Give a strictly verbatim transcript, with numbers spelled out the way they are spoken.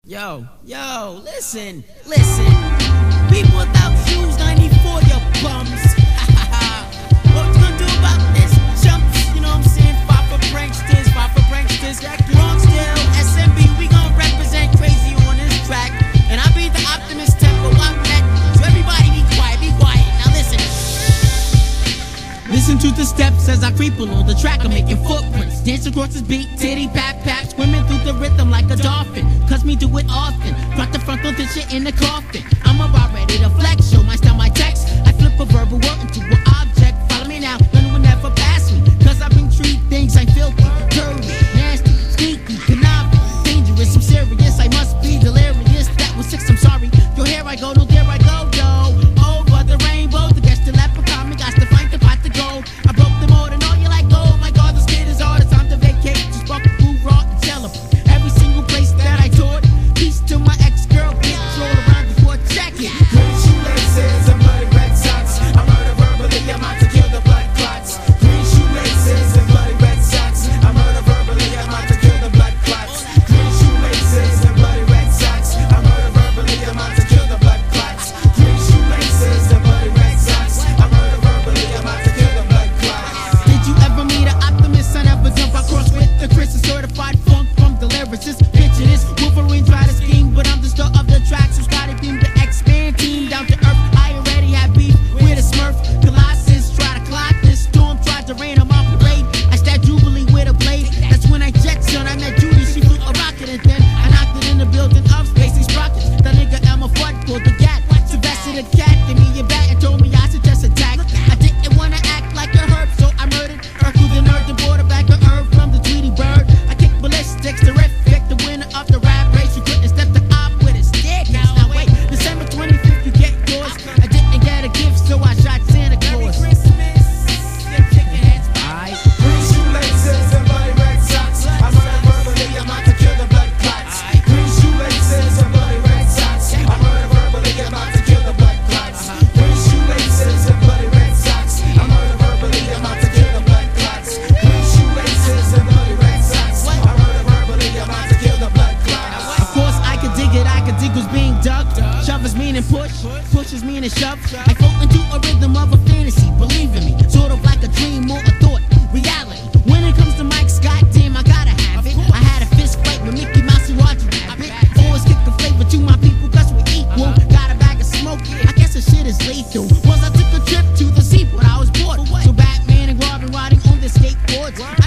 Yo, yo, listen, listen. People without shoes, ninety-four, you bums. What you gonna do about this? Chumps, you know what I'm saying? Five for pranksters, five for pranksters. Wrong still, S M B, we gon' represent crazy on this track. And I be the optimist tempo, I'm that. So everybody be quiet, be quiet. Now listen. Listen to the steps as I creep along the track. I'm making footprints, dance across this beat, titty pat pat, swimming through the rhythm like a dolphin. Cause me do it often, drop the front of this shit in the coffin. I'm about ready to flex, show my style, my text. I flip a verbal word into an object. Follow me now, none will never pass me. Cause I've been treat things like filthy, dirty, nasty, sneaky, conniving, dangerous, I'm serious, I must be delirious. That was six, I'm sorry. Yo, here I go, no, there I go, yo. Over the rainbow, the guest, the leprechaun, me got to find the pot to gold. I broke the mold and all you like, oh my god, this kid is hard. It's time to vacate, just fuck the food raw and celebrate. Every single place that I toured, peace to my ex-girl, bitch, roll around before check it. Green shoelaces and bloody red socks. I murder verbally, I'm out to kill the blood clots. Green shoelaces and bloody red socks. I murder verbally, I'm out to kill the blood clots. Green shoelaces and bloody red socks. I murder verbally, I'm out to kill the blood clots. Green shoelaces and bloody red socks. I murder verbally, I'm out to kill the blood clots. Did you ever meet an optimist? I never jump across with the Chris, a certified funk from the lyricist. Picture this, Wolverine try to scheme, but I'm the star of the track, so Scotty beam the expand team down to earth. I already had beef with a Smurf. Colossus try to clock this storm, tried to rain on my parade. I stabbed Jubilee with a blade. That's when I jet son, I met Judy, she flew a rocket, and then I knocked it in the building of Spacey Sprockets. That nigga Elmer Fudd pulled the gat. Sylvester the cat gave me a bat and told me I should just attack. I didn't wanna act like a herb, so I murdered Urkel the nerd, the quarterback of Herb from the Tweety Bird. I kicked ballistics, terrific, the winner of the rap race. You couldn't step the op with a stick. Now wait, December twenty-fifth, you get yours. I didn't get a gift, so I shot Santa Claus. Alright. Green shoelaces and bloody red socks. I murder verbally, I'm out to kill the blood clots. Green shoelaces and bloody red socks. I murder verbally, I'm out to kill the blood clots. Green shoelaces and bloody red socks. I murder verbally, I'm out to kill the blood clots. Green shoelaces and bloody red socks. I murder verbally, I'm out to kill the blood clots. Of course I could dig it, I could dig what's being dug. Shove is meaning push, push is meaning shove. I float into a rhythm of a fantasy, believe in me, sort of like a dream or a thought, reality. When it comes to mics, goddamn, I gotta have it. I had a fist fight with Mickey Mouse and Roger Rabbit. Always kick the flavor to my people, cause we're equal. Got a bag of smoke, I guess the shit is lethal. Once I took a trip to the seaport, I was bored. So Batman and Robin riding on their skateboards.